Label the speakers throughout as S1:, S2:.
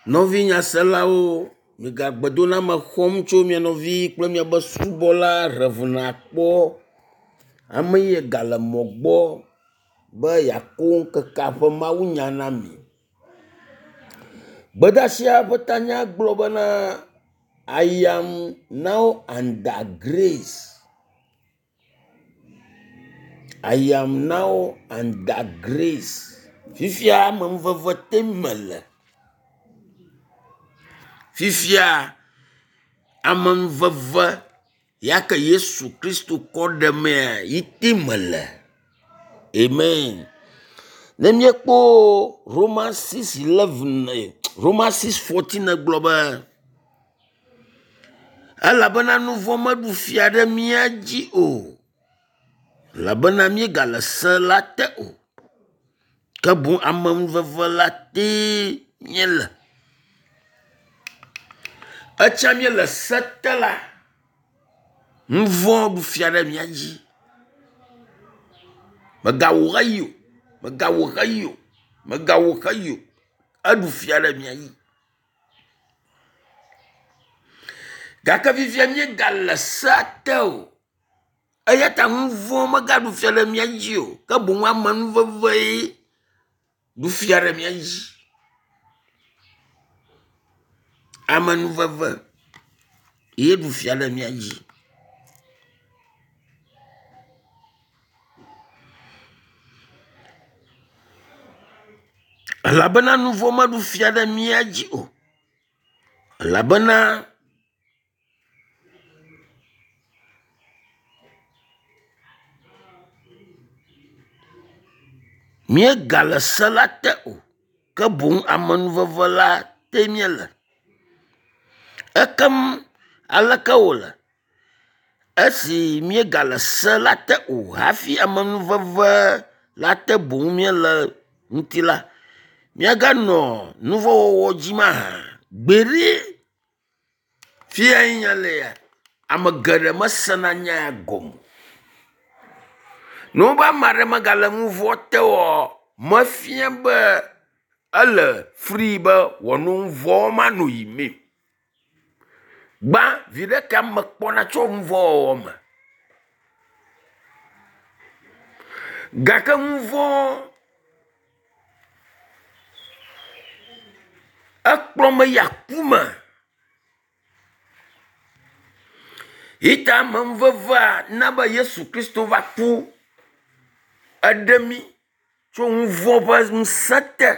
S1: Novi nyaselawo, migagbedo na me xɔm tso mia novi kple miabe subɔla Revena kpɔ. Ame yi gale mɔ gbɔ be yeako ŋkekea ƒe mawunya na mi. Gbedasia ƒe tanya gblɔ bena I am now under grace. I am now under grace. Fifia amenuveve te mele. Fifia amenuveve yake Yesu Kristo kɔ ɖe mea yite mele. Amen. Ne miekpo Romans 6:11, Romans 6:14 gblɔ be elabena nu vɔ̃ meɖu fia ɖe mía dzi o, elabena míegale se la te o, ke boŋ amenuveve la te míele. Etsia míele se te la, nu vɔ̃ ɖu fia ɖe mía dzi. Megawɔ ɣeyi o, megawɔ ɣeyi o, megawɔ ɣeyi o, eɖu fia ɖe mía dzi. Gake fifia míegale sea te o, eya ta nu vɔ̃ megaɖu fia ɖe mía dzi o, ke boŋ amenuveve ye ɖu fia ɖe mía dzi. Amenuveve ye ɖu fia ɖe mía dzi. Elabena nu vɔ̃ meɖu fia ɖe mía dzi o, elabena míegale se la te o, ke boŋ amenuveve la te míele. Ekem aleke wòle? Esi míegale se la te o hafi amenuveve la te boŋ míele ŋuti la, míaganɔ nu vɔ̃ wɔwɔ dzi mahã? Gbeɖe. Fia yi nya lea, ame geɖe mesena nya ya gɔme. Ne wobe ame aɖe megale nu vɔ̃ te wɔ, mefia be ele free be wòano nu vɔ̃ ma no yi mee. Gbã viɖeke ame kpɔna tso nu vɔ̃ wɔwɔ me. Gake nu vɔ̃ ekplɔ me yi aku me. Yita amenuvevea na be Yesu Kristo va ku eɖe mi tso nu vɔ̃ ƒe ŋusẽ te.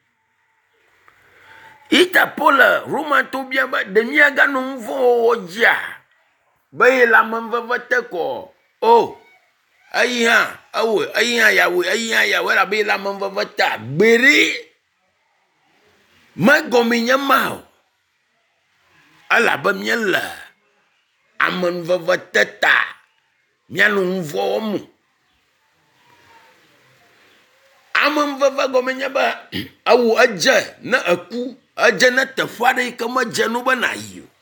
S1: Yita Paul Roman to bia be ɖe míaganɔ nu vɔ̃ wɔwɔ dzia, be ye le amenuveve te kɔ o. Eyi hã ewoe, eyi hã yawoe, eyi hã yawoe, elabe ye le amenuveve te. Gbeɖe. Megɔme nye ma o. Elabe míele amenuveve te ta, míanɔ nu vɔ̃ wɔm o. Amenuveve gɔme nye be ewo edze ne eku, edze ne teƒe aɖe yi ke medze no be nayi o.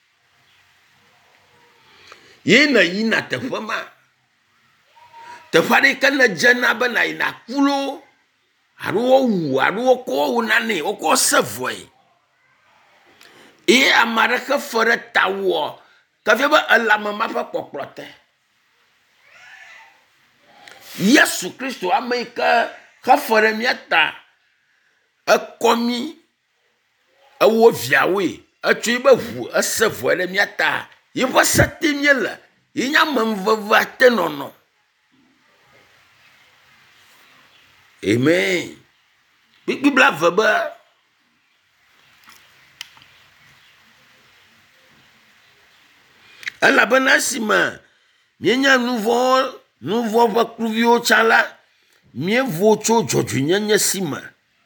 S1: Ye ne yina teƒe ma, teƒe aɖe yi ke ne dze na be nayi naku lo, alo wowu, alo wokɔ wo nane, wokɔ se vɔe. Ye ame aɖe xe fe ɖe ta wɔ, kefia be elame ma ƒe kpɔkplɔ te. Yesu Kristo ame yi ke xe fe ɖe mía ta, ekɔ mi, ewo viawoe, etso yi be ʋu, ese vɔe ɖe mía ta. Yeƒe se te míele, ye nye amenuvevea te nɔnɔ. Amen. Biblia ve be elabena esime míenya nu vɔ̃ ƒe kluviwo tsã la, míevo tso dzɔdzɔenyenye si me.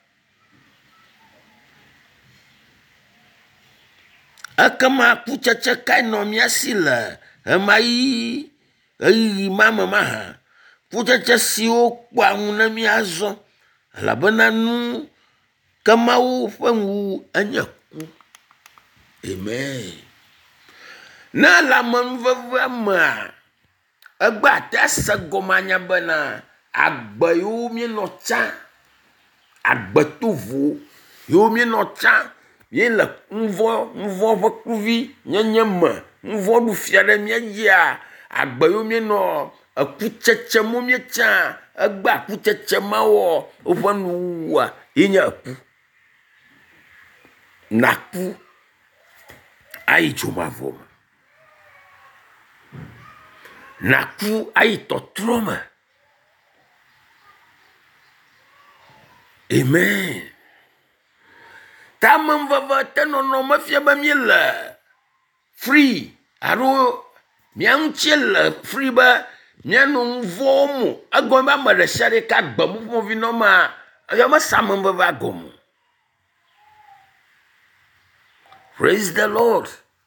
S1: Ekema kutsetse kae nɔ mía si le ema yi ɣeyiɣi ma me mahã? Kutsetse siwo kpɔa ŋu ne míazɔ, elabena nu ke Mawu ƒe ŋu enye ku. Amen. Ne le amenuvevea mea, egbe ate se gɔme anya bena agbe yiwo míenɔ tsã, agbe tovo yiwo míenɔ tsã ye le nvo ƒe kluvi nyenye me nvo ɖu fia ɖe mía dzia agbe yo mie no ekutsetse mo mie tsa egba kutsetse ma wo woƒe nuwua ye nye eku naku ayi dzomavɔ me naku ayi tɔtrɔ me. Amen. Ta memveve te nono me fia be mi le free aro mia ŋutie le free be mia no vomo agome ba me ɖe sia ɖeka gbe mu vi no ma ya me sa memveve agome. Praise the Lord.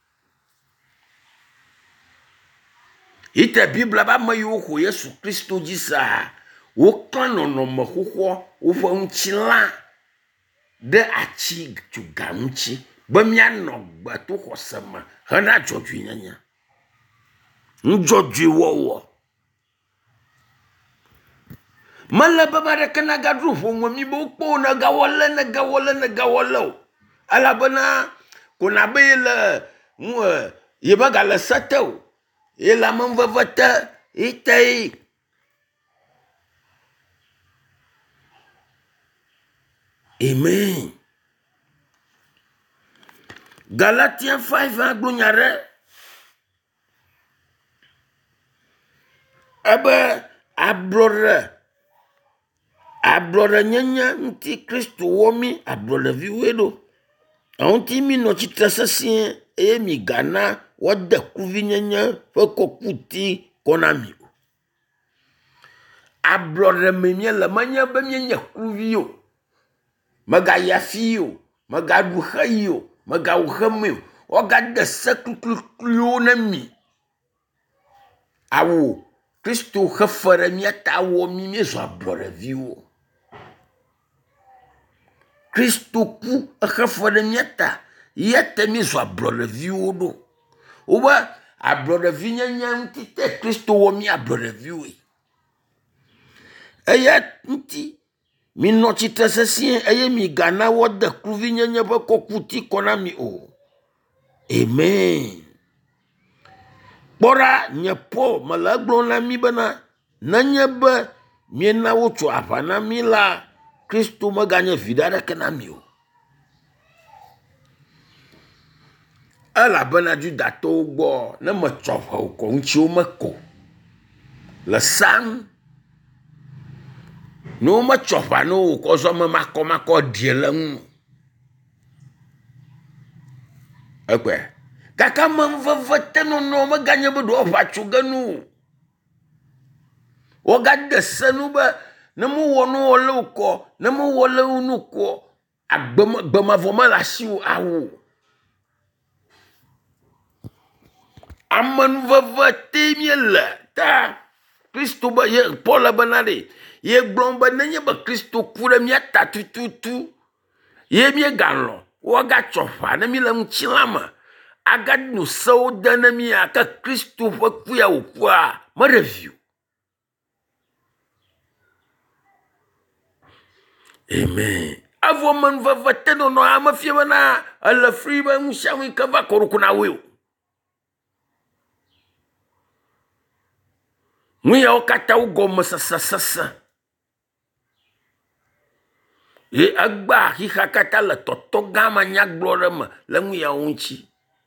S1: Ite Biblia ba me yo ho Yesu Kristo dzi sa wo kan nono me xoxo wo fe ŋutsila de atsi dzuga ŋutsi be mianɔ gbeto xɔse me hena dzɔdzɔe nyenye ŋdzɔdzɔe wɔwɔ mele be ɖeke nagadro ƒome mi be wokpo negawɔle o elabena ko na be ye megale sete o ye le ameveve te ite. Amen. Galatians 5 glo nyare ebe ablore nyenye nti Kristo womi ablore viwedo onti mi no chitre sesien e mi gana wode kuvi nyenye fe kokuti konami ablore me mi le manya be mi nya kuvi o maga yafi o maga du hayo maga uhame o ga de sekuklu na mi awo Kristo khafara mi ta wo mi me zo ablore viwo Kristo ku khafara mi ta yete mi zo ablore viwo do o ba ablore vi nyanya ntite Kristo wo mi ablore viwo eya nti mi no chita sesien eye mi gana wode kuvi nyanya be kokuti kona mi o. Amen. Bora nye po malaglo na mi bana nanye be mi na wotu apana mi la Kristo maganye vidare kana mi o. Ala bana ju dato gbo na me tsofa ko nchi o meko le sang no ma tsofa no ko so me makoma die le nu ekwe kaka memveve te no me ganye be do fa tsuganu o ga de senu be ne mu wono ole ko ne mu wole unu ko agbema voma la si o awu amen veve te mi le ta Kristo ba ye Paul banade ye glon ba nenye ba Kristo kure mi ata tututu ye mi ganlo o ga tsofa ne mi le mchilama aga no so dana mi aka Kristo fa kuya o kwa ma review. Amen. Avo man va teno no ama fie bana ala free ba mushawi ka va korukuna we Mwe okata ugoma sasa. Ye agba hi hakata la toto gama nyak glorema la mwe onchi.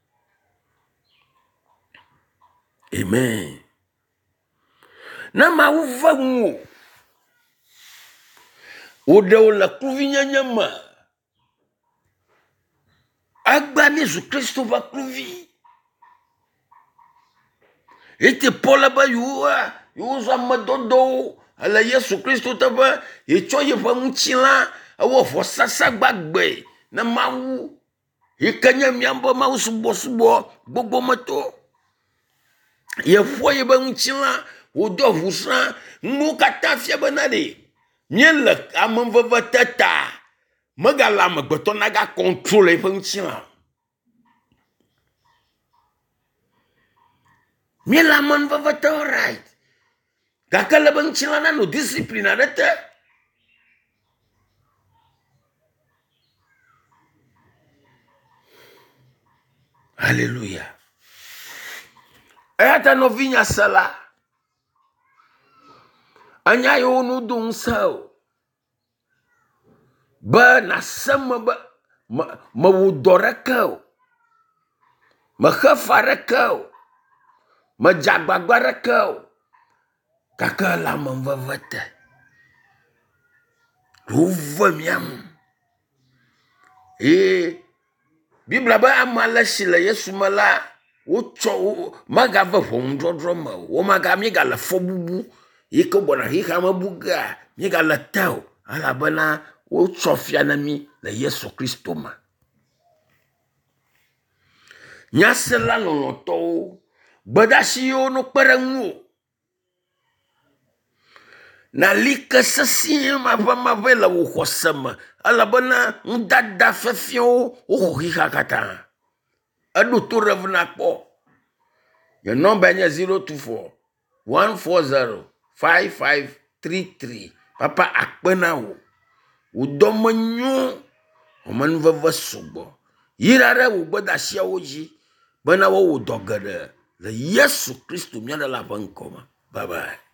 S1: Amen. Na ma uva mu. Odo la kuvinya nyama. Agba Yesu Kristo va kuvi. Ete Paul ba yu za madodo ala Yesu Kristo taba ye choye fa mchila awo fo sasa gbagbe na mawu ye kanya miambo mawu subo gbogbo mato ye fo ye ba mchila odo vusa mu kata fia banade miele amvava tata magala magbeto naga contrôler fa mchila miela man vava right kakala bang chilana no discipline adete Alléluia. Eya ta nɔvinya se la, enya yewo nu do ŋusẽ o, be nase me be mewu dɔ ɖeke o, mexe fa ɖeke o, medze agbagba ɖeke o, gake le amenuveve te wove miam. Ye Biblia be ame le si le Yesu me la, wotsɔ magave ʋɔnudɔdrɔ̃ me o, míegale fɔbubu yi ke gbɔna xexea me bu gea, míegale te o, elabena wotsɔ fia na mi le Yesu Kristo me. Nyasela lɔlɔtɔwo, gbedeasiwo no kpe ɖe ŋuwo. Nali ke sesĩe maʋemaʋẽ le wò xɔse me, elabena ŋudada fiafiawo woxɔ xexea katã. Eɖo to ɖe na kpɔ. Nye nɔmba nye 024 140 5533. Papa akpe na wo. Wò dɔme nyo, amenuveve sugbɔ. Yi ɖe wò gbedeasiawo dzi bena woawɔ dɔ geɖe le Yesu Kristo mía Ɖela ƒe ŋkɔ me. Bye bye.